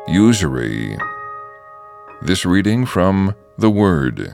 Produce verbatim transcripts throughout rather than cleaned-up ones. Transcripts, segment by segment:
Usury. This reading from the Word.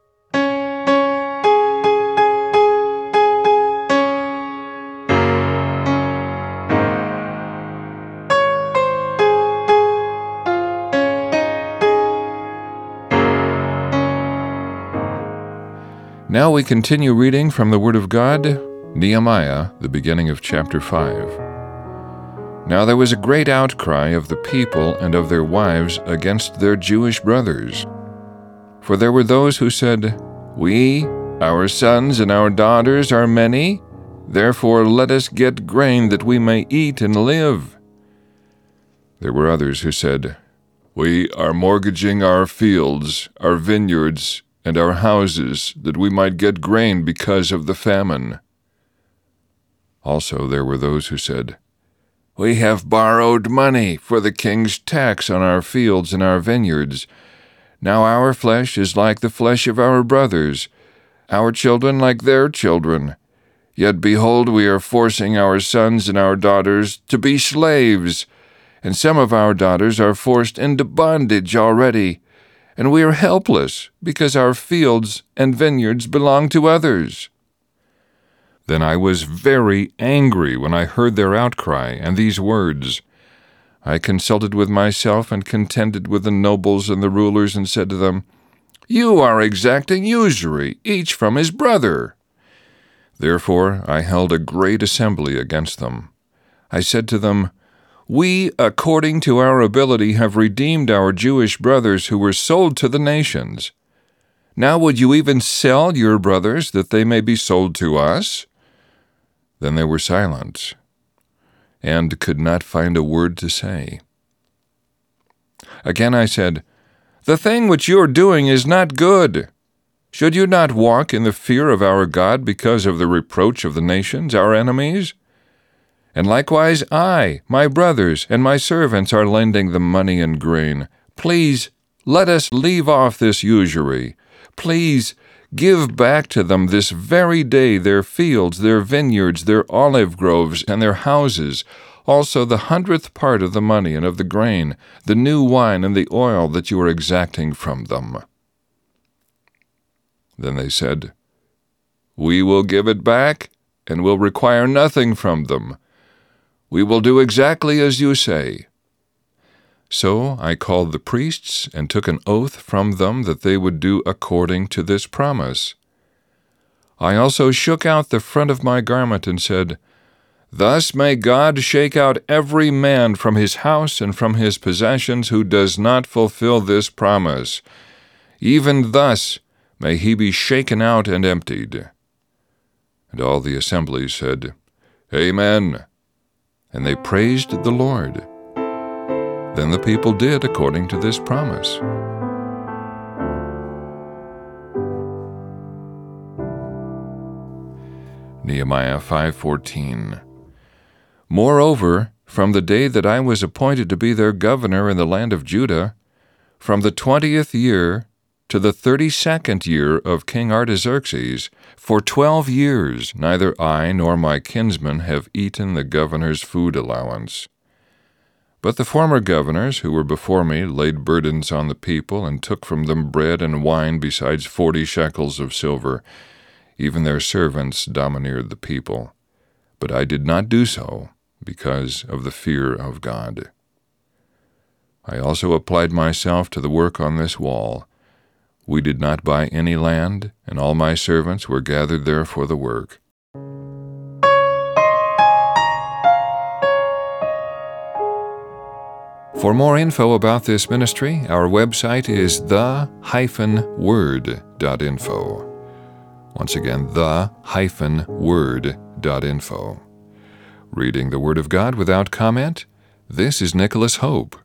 Now we continue reading from the Word of God, Nehemiah, the beginning of chapter five. Now there was a great outcry of the people and of their wives against their Jewish brothers. For there were those who said, We, our sons and our daughters are many, therefore let us get grain that we may eat and live. There were others who said, We are mortgaging our fields, our vineyards, and our houses, that we might get grain because of the famine. Also there were those who said, We have borrowed money for the king's tax on our fields and our vineyards. Now our flesh is like the flesh of our brothers, our children like their children. Yet behold, we are forcing our sons and our daughters to be slaves, and some of our daughters are forced into bondage already, and we are helpless because our fields and vineyards belong to others. Then I was very angry when I heard their outcry and these words. I consulted with myself and contended with the nobles and the rulers and said to them, You are exacting usury, each from his brother. Therefore I held a great assembly against them. I said to them, We, according to our ability, have redeemed our Jewish brothers who were sold to the nations. Now would you even sell your brothers that they may be sold to us? Then they were silent, and could not find a word to say. Again I said, The thing which you are doing is not good. Should you not walk in the fear of our God because of the reproach of the nations, our enemies? And likewise I, my brothers, and my servants are lending them money and grain. Please, let us leave off this usury. Please, give back to them this very day their fields, their vineyards, their olive groves, and their houses, also the hundredth part of the money and of the grain, the new wine and the oil that you are exacting from them. Then they said, We will give it back, and will require nothing from them. We will do exactly as you say. So I called the priests and took an oath from them that they would do according to this promise. I also shook out the front of my garment and said, Thus may God shake out every man from his house and from his possessions who does not fulfill this promise. Even thus may he be shaken out and emptied. And all the assembly said, Amen. And they praised the Lord. Then the people did according to this promise. Nehemiah five fourteen. Moreover, from the day that I was appointed to be their governor in the land of Judah, from the twentieth year to the thirty-second year of King Artaxerxes, for twelve years neither I nor my kinsmen have eaten the governor's food allowance. But the former governors who were before me laid burdens on the people and took from them bread and wine besides forty shekels of silver. Even their servants domineered the people. But I did not do so because of the fear of God. I also applied myself to the work on this wall. We did not buy any land, and all my servants were gathered there for the work. For more info about this ministry, our website is the dash word dot info. Once again, the dash word dot info. Reading the Word of God without comment, this is Nicholas Hope.